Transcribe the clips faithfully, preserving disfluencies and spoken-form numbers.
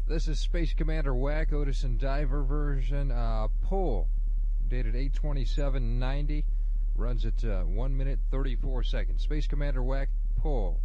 This is Space Commander Wack, Otis and Diver version. Uh, poll, dated eight twenty-seven ninety, runs at uh, one minute thirty-four seconds. Space Commander Wack, poll.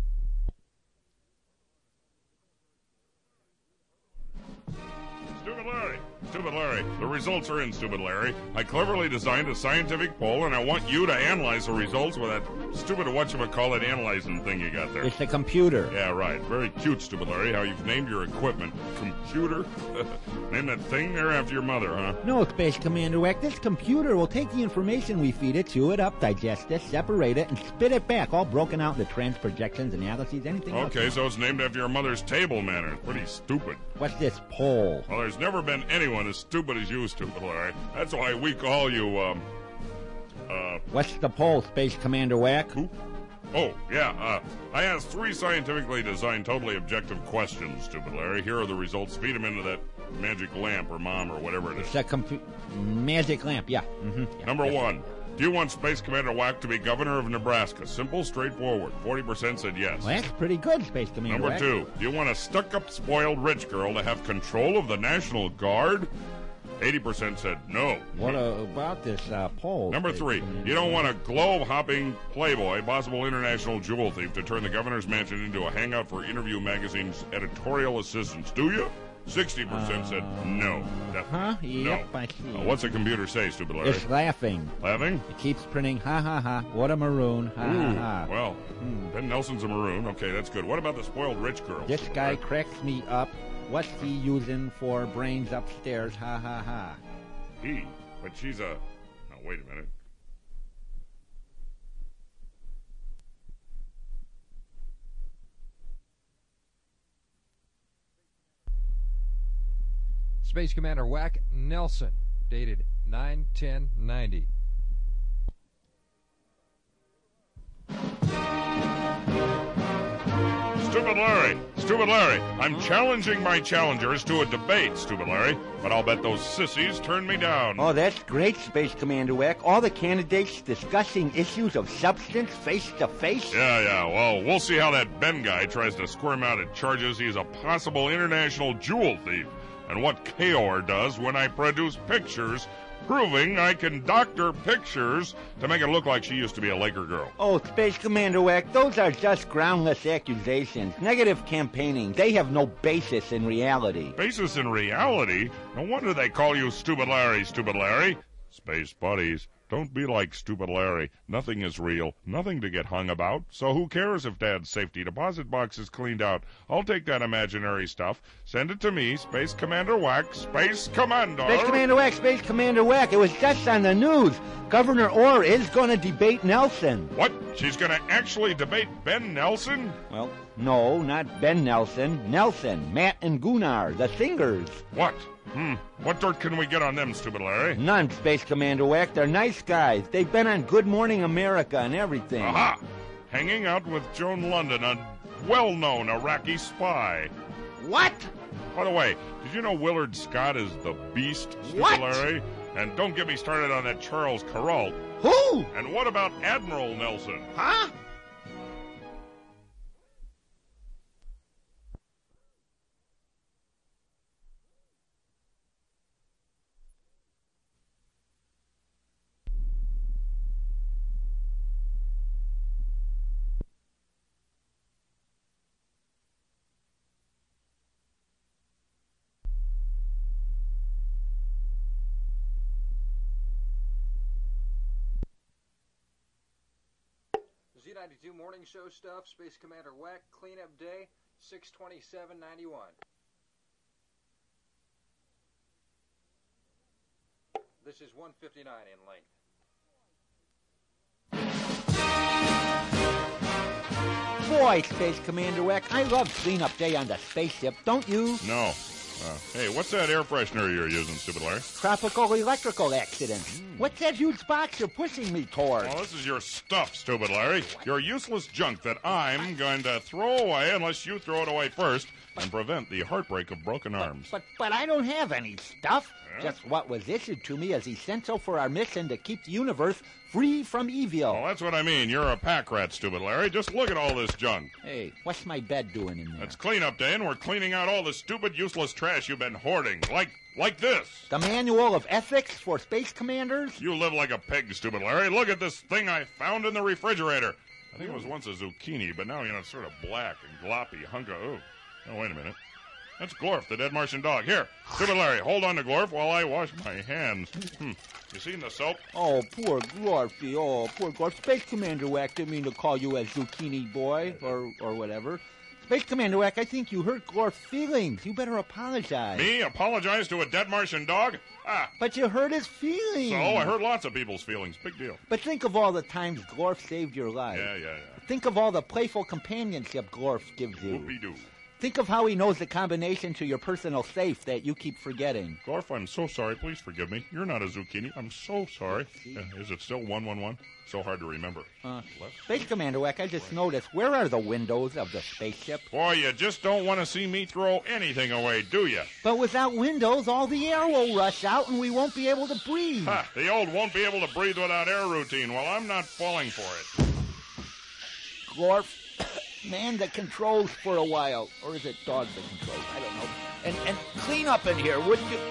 Stupid Larry. Stupid Larry. The results are in, Stupid Larry. I cleverly designed a scientific poll, and I want you to analyze the results with that stupid whatchamacallit analyzing thing you got there. It's a computer. Yeah, right. Very cute, Stupid Larry, how you've named your equipment. Computer? Name that thing there after your mother, huh? No, Space Commander Wack. This computer will take the information we feed it, chew it up, digest it, separate it, and spit it back, all broken out into trans projections, analyses, anything else. Okay, so it's named after your mother's table manners. Pretty stupid. What's this poll? Well, there's never been anyone as stupid as you, Stupid Larry. That's why we call you, um... Uh... What's the poll, Space Commander Wack? Who? Oh, yeah, uh, I asked three scientifically designed, totally objective questions, Stupid Larry. Here are the results. Feed them into that magic lamp or mom or whatever it is. It's a compu- magic lamp, yeah. Mm-hmm. yeah Number yeah. one. Do you want Space Commander Wack to be governor of Nebraska? Simple, straightforward. forty percent said yes. Well, that's pretty good, Space Commander Number Wack. two. Do you want a stuck-up, spoiled rich girl to have control of the National Guard? eighty percent said no. What uh, about this uh, poll? Number three. You don't want a globe-hopping playboy, possible international jewel thief to turn the governor's mansion into a hangout for Interview Magazine's editorial assistants, do you? sixty percent uh, said no. Definitely. Huh? Yep, no. I see. Uh, what's a computer say, Stupid Larry? It's laughing. Laughing? It keeps printing, ha ha ha, what a maroon, ha Ooh, ha ha. Well, hmm. Ben Nelson's a maroon. Okay, that's good. What about the spoiled rich girl? This guy cracks me up. What's he using for brains upstairs, ha ha ha. He? But she's a... Now, wait a minute. Space Commander Wack Nelson, dated nine ten ninety. Stupid Larry! Stupid Larry! I'm challenging my challengers to a debate, Stupid Larry, but I'll bet those sissies turn me down. Oh, that's great, Space Commander Wack. All the candidates discussing issues of substance face to face? Yeah, yeah, well, we'll see how that Ben guy tries to squirm out at charges he's a possible international jewel thief, and what Kaor does when I produce pictures proving I can doctor pictures to make it look like she used to be a Laker girl. Oh, Space Commander Wack, those are just groundless accusations. Negative campaigning. They have no basis in reality. Basis in reality? No wonder they call you Stupid Larry, Stupid Larry. Space buddies, don't be like Stupid Larry. Nothing is real, nothing to get hung about, so who cares if Dad's safety deposit box is cleaned out? I'll take that imaginary stuff. Send it to me, Space Commander Wack, Space Commander. Space Commander Wack, Space Commander Wack. It was just on the news. Governor Orr is going to debate Nelson. What? She's going to actually debate Ben Nelson? Well, no, not Ben Nelson. Nelson, Matt and Gunnar, the singers. What? Hmm. What dirt can we get on them, Stupid Larry? None, Space Commander Wack. They're nice guys. They've been on Good Morning America and everything. Aha! Hanging out with Joan London, a well-known Iraqi spy. What? By the way, did you know Willard Scott is the Beast, Stupid what? Larry? And don't get me started on that Charles Kuralt. Who? And what about Admiral Nelson? Huh? Z ninety-two Morning Show stuff, Space Commander Wack, Cleanup Day, six twenty-seven ninety-one. This is one fifty-nine in length. Boy, Space Commander Wack, I love Cleanup Day on the spaceship, don't you? No. Uh, hey, what's that air freshener you're using, Stupid Larry? Tropical electrical accident. Mm. What's that huge box you're pushing me toward? Oh, this is your stuff, Stupid Larry. Your useless junk that I'm going to throw away unless you throw it away first. and prevent the heartbreak of broken arms. But but I don't have any stuff. Yeah? Just what was issued to me as essential for our mission to keep the universe free from evil. Well, that's what I mean. You're a pack rat, stupid Larry. Just look at all this junk. Hey, what's my bed doing in there? It's cleanup day, and we're cleaning out all the stupid, useless trash you've been hoarding. Like, like this. The manual of ethics for space commanders? You live like a pig, stupid Larry. Look at this thing I found in the refrigerator. I think it was once a zucchini, but now, you know, it's sort of black and gloppy hunk of... Oh, oh wait a minute. That's Glorf, the dead Martian dog. Here, stupid Larry, hold on to Glorf while I wash my hands. Hmm. You seen the soap? Oh, poor Glorfy. Oh, poor Glorf. Space Commander Wack didn't mean to call you a zucchini boy or, or whatever. Space Commander Wack, I think you hurt Glorf's feelings. You better apologize. Me? Apologize to a dead Martian dog? Ah. But you hurt his feelings. So, I hurt lots of people's feelings. Big deal. But think of all the times Glorf saved your life. Yeah, yeah, yeah. Think of all the playful companionship Glorf gives you. Whoopie-doo. Think of how he knows the combination to your personal safe that you keep forgetting. Glorf, I'm so sorry. Please forgive me. You're not a zucchini. I'm so sorry. Uh, is it still one one one? So hard to remember. Uh, Space Commander Wack, I just noticed, where are the windows of the spaceship? Boy, you just don't want to see me throw anything away, do you? But without windows, all the air will rush out and we won't be able to breathe. Ha! The old won't be able to breathe without air routine. Well, I'm not falling for it. Glorf, man the controls for a while. Or is it dog that controls? I don't know. And, and clean up in here, would you?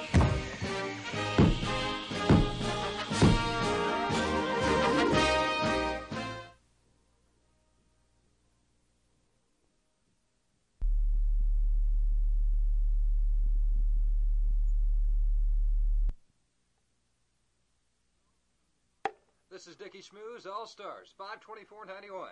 This is Dickie Schmooze, All Stars, five twenty-four ninety-one.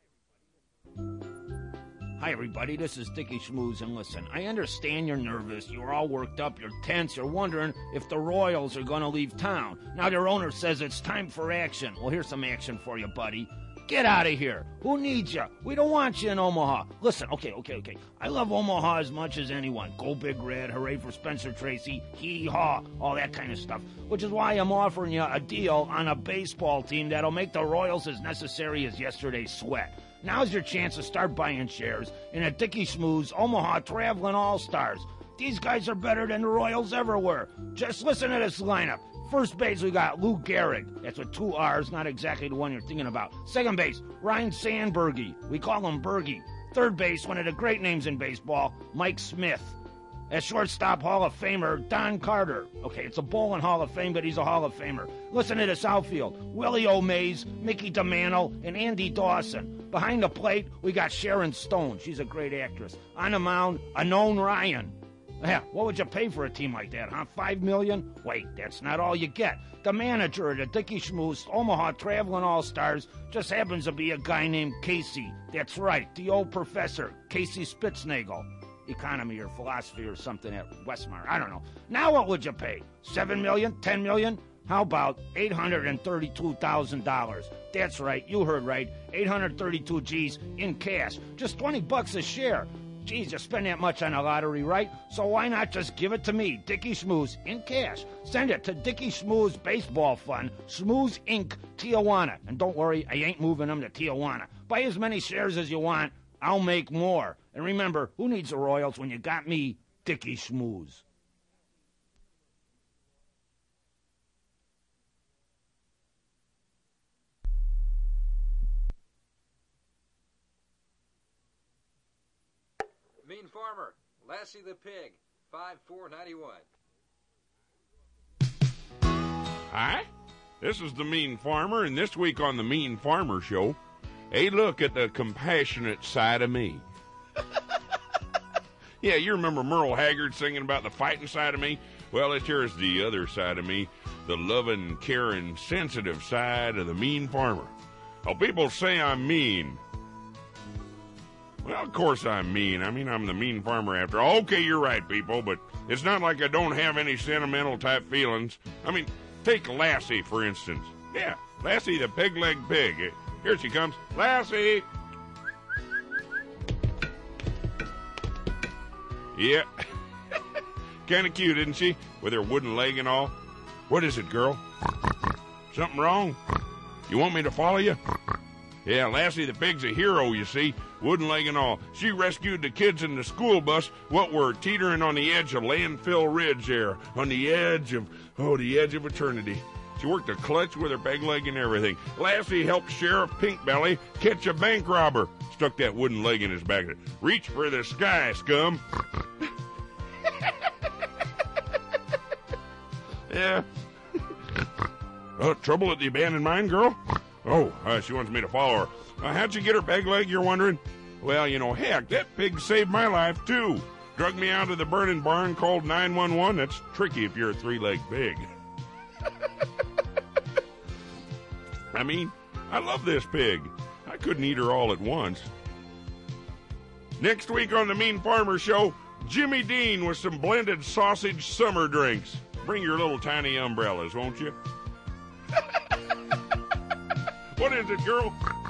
Hi, everybody. This is Dickie Schmooze, and listen, I understand you're nervous. You're all worked up. You're tense. You're wondering if the Royals are going to leave town. Now their owner says it's time for action. Well, here's some action for you, buddy. Get out of here. Who needs you? We don't want you in Omaha. Listen, okay, okay, okay. I love Omaha as much as anyone. Go Big Red, hooray for Spencer Tracy, hee-haw, all that kind of stuff. Which is why I'm offering you a deal on a baseball team that'll make the Royals as necessary as yesterday's sweat. Now's your chance to start buying shares in a Dickie Schmooze Omaha Traveling All-Stars. These guys are better than the Royals ever were. Just listen to this lineup. First base, we got Lou Gehrig. That's with two R's, not exactly the one you're thinking about. Second base, Ryan Sandberg. We call him Bergie. Third base, one of the great names in baseball, Mike Smith. At shortstop, Hall of Famer, Don Carter. Okay, it's a bowling Hall of Fame, but he's a Hall of Famer. Listen to this outfield. Willie O'Mays, Mickey DeMantle, and Andy Dawson. Behind the plate, we got Sharon Stone. She's a great actress. On the mound, Unknown Ryan. Yeah, what would you pay for a team like that, huh? Five million? Wait, that's not all you get. The manager of the Dickie Schmooze Omaha Traveling All-Stars just happens to be a guy named Casey. That's right, the old professor, Casey Spitznagel. Economy or philosophy or something at Westmar. I don't know. Now what would you pay? Seven million? Ten million? How about eight hundred thirty-two thousand dollars? That's right, you heard right. eight hundred thirty-two G's in cash. Just twenty bucks a share. Geez, you spend that much on a lottery, right? So why not just give it to me, Dickie Schmooze, in cash? Send it to Dickie Schmooze Baseball Fund, Schmooze Incorporated, Tijuana. And don't worry, I ain't moving them to Tijuana. Buy as many shares as you want. I'll make more. And remember, who needs the Royals when you got me, Dickie Schmooze? Mean Farmer, Lassie the Pig, five four ninety-one. Hi, this is the Mean Farmer, and this week on the Mean Farmer Show, a look at the compassionate side of me. Yeah, you remember Merle Haggard singing about the fighting side of me? Well, this here's the other side of me, the loving, caring, sensitive side of the Mean Farmer. Now, people say I'm mean. Well, of course I'm mean. I mean, I'm the mean farmer after all. Okay, you're right, people, but it's not like I don't have any sentimental type feelings. I mean, take Lassie, for instance. Yeah, Lassie the pig-legged pig. Here she comes. Lassie! Yeah. Kind of cute, isn't she? With her wooden leg and all. What is it, girl? Something wrong? You want me to follow you? Yeah, Lassie the pig's a hero, you see. wooden leg and all. She rescued the kids in the school bus what were teetering on the edge of Landfill Ridge there, on the edge of, oh, the edge of eternity. She worked a clutch with her peg leg and everything. Lassie helped Sheriff Pinkbelly catch a bank robber. Stuck that wooden leg in his back. Reach for the sky, scum. Yeah. Uh, trouble at the abandoned mine, girl? Oh, uh, she wants me to follow her. Uh, how'd you get her peg leg, you're wondering? Well, you know, heck, that pig saved my life, too. Drug me out of the burning barn, called nine one one. That's tricky if you're a three-legged pig. I mean, I love this pig. I couldn't eat her all at once. Next week on the Mean Farmer Show, Jimmy Dean with some blended sausage summer drinks. Bring your little tiny umbrellas, won't you? What is it, girl?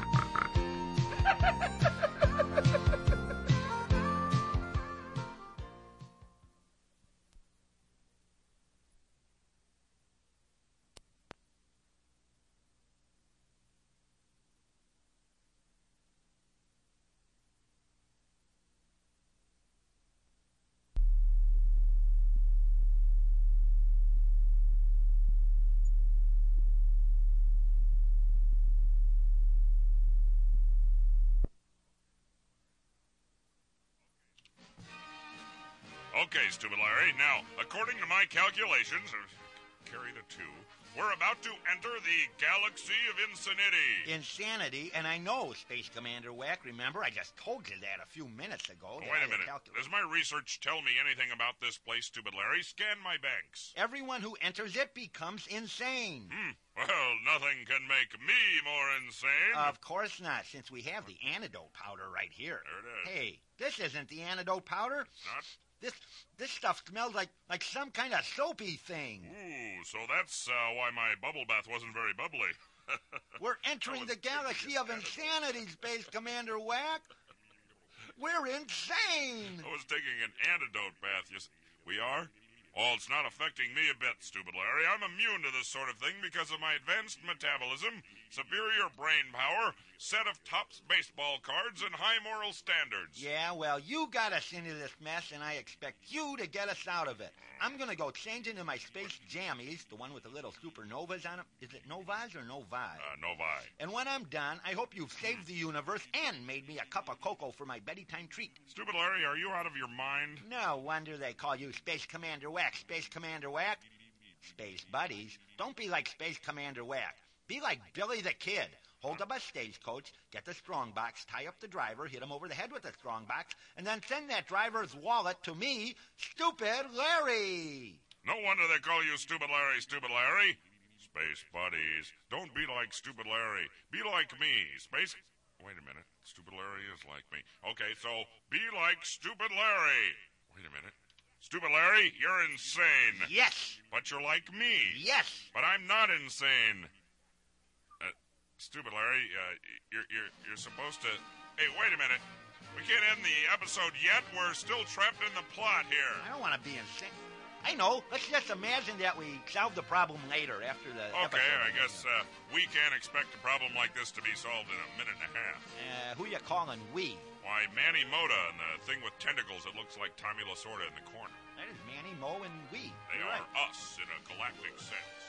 Okay, Stupid Larry. Now, according to my calculations, uh, carry the two, we're about to enter the galaxy of insanity. Insanity, and I know, Space Commander Wack. Remember, I just told you that a few minutes ago. Oh, wait a minute. Does my research tell me anything about this place, Stupid Larry? Scan my banks. Everyone who enters it becomes insane. Hmm. Well, nothing can make me more insane. Of course not, since we have the antidote powder right here. There it is. Hey, this isn't the antidote powder. Not? This this stuff smells like, like some kind of soapy thing. Ooh, so that's uh, why my bubble bath wasn't very bubbly. We're entering the galaxy of insanity, Space Commander Wack. We're insane. I was taking an antidote bath. You s- we are? Oh, it's not affecting me a bit, Stupid Larry. I'm immune to this sort of thing because of my advanced metabolism, superior brain power, set of Topps baseball cards, and high moral standards. Yeah, well, you got us into this mess, and I expect you to get us out of it. I'm going to go change into my space jammies, the one with the little supernovas on them. Is it novas or novi? Uh, Novi. And when I'm done, I hope you've saved the universe and made me a cup of cocoa for my bedtime treat. Stupid Larry, are you out of your mind? No wonder they call you Space Commander Wack. Space Commander Wack? Space buddies, don't be like Space Commander Wack. Be like Billy the Kid. Hold up a stagecoach, get the strongbox, tie up the driver, hit him over the head with the strongbox, and then send that driver's wallet to me, Stupid Larry. No wonder they call you Stupid Larry, Stupid Larry. Space buddies, don't be like Stupid Larry. Be like me. Space... Wait a minute. Stupid Larry is like me. Okay, so be like Stupid Larry. Wait a minute. Stupid Larry, you're insane. Yes. But you're like me. Yes. But I'm not insane. Uh, Stupid Larry, uh, you're, you're, you're supposed to... Hey, wait a minute. We can't end the episode yet. We're still trapped in the plot here. I don't want to be insane. I know. Let's just imagine that we solve the problem later after the Okay, episode. I guess uh, we can't expect a problem like this to be solved in a minute and a half. Uh, who you calling we? Why, Manny Moda and the thing with tentacles that looks like Tommy Lasorda in the corner. That is Manny, Mo, and we. They You're are right. us in a galactic sense.